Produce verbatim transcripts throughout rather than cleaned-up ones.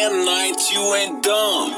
and nights, you ain't dumb.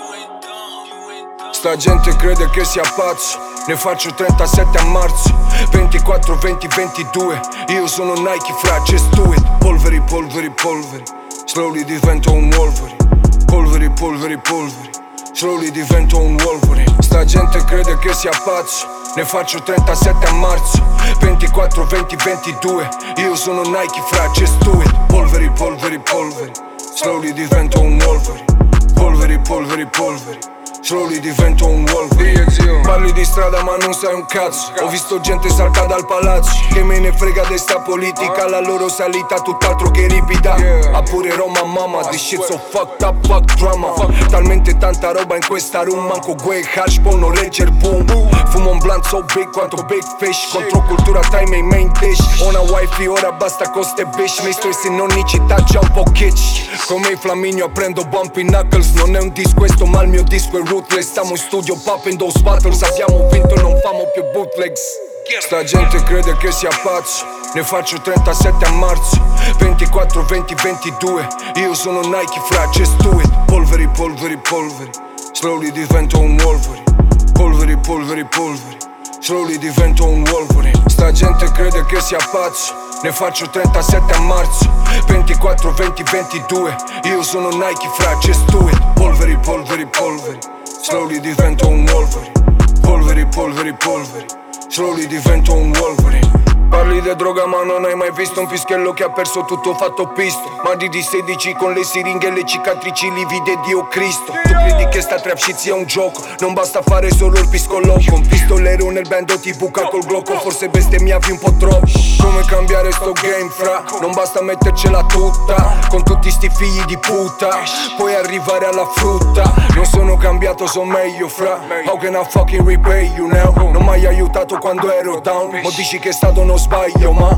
Sta gente crede che sia pazzo. Ne faccio trentasette a marzo, ventiquattro, venti, ventidue. Io sono Nike fra, just do it. Polveri, polveri, polveri. Slowly divento un Wolverine. Polveri, polveri, polveri. Slowly divento un Wolverine. Sta gente crede che sia pazzo. Ne faccio trentasette a marzo, ventiquattro, venti, ventidue. Io sono Nike fra, just do it. Polveri, polveri, polveri. Slowly divento un Wolverine. Polveri, polveri, polveri. Slowly divento un Wolverine. Parli di strada ma non sai un cazzo. Ho visto gente salta dal palazzo. Che me ne frega de sta politica. La loro salita tutt'altro che ripida. Ha pure Roma mamma. This shit so fucked up, fuck drama. Talmente tanta roba in questa room. Manco gue hash, poi non legger boom. Fumo un blunt so big quanto big fish. Controcultura time e main dish. Ho una wifi ora basta con ste bitch. Mi sto in ogni città già un po' kitsch. Come il flaminio prendo bumpy knuckles. Non è un disco questo ma il mio disco è ruthless. Stiamo in studio popping those battles. Abbiamo vinto non famo più bootlegs. Sta gente crede che sia pazzo. Ne faccio trentasette a marzo, ventiquattro, venti, ventidue. Io sono Nike fra, just do it. Polveri, polveri, polveri. Slowly divento un Wolverine. Polveri, polveri, polveri. Slowly divento un Wolverine. Sta gente crede che sia pazzo. Ne faccio trentasette a marzo, ventiquattro, venti, ventidue. Io sono Nike fra, just do it. Polveri, polveri, polveri. Slowly divento un Wolverine. Polveri, polveri, polveri. Slowly divento un Wolverine. Parli di droga ma non hai mai visto un pischello che ha perso tutto fatto pisto. Mandi di sedici con le siringhe e le cicatrici livide Dio Cristo. Tu credi che sta trap shit sia un gioco? Non basta fare solo il piscolocco. Un pistolero nel bando ti buca col glocco. Forse bestemmiavi un po' troppo. Come cambiare sto game fra? Non basta mettercela tutta. Con tutti sti figli di puta puoi arrivare alla frutta. Non sono cambiato, sono meglio fra. How can I fucking repay you now? Non mai aiutato quando ero down. Mo dici che è stato uno sbaglio ma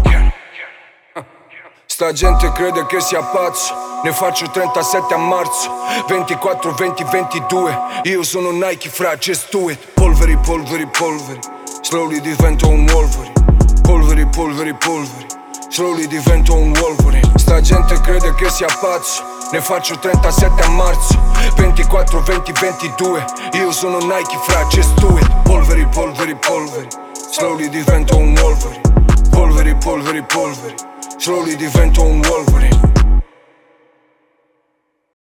sta gente crede che sia pazzo. Ne faccio trentasette a marzo, ventiquattro, venti, ventidue. Io sono Nike fra, just do it. Polveri, polveri, polveri. Slowly divento un Wolverine. Polveri, polveri, polveri. Slowly divento un Wolverine. Sta gente crede che sia pazzo. Ne faccio trentasette a marzo, ventiquattro, venti, ventidue. Io sono Nike fra, just do it. Polveri, polveri, polveri. Slowly divento un Wolverine. Polveri, polveri, polveri. Slowly divento un Wolverine.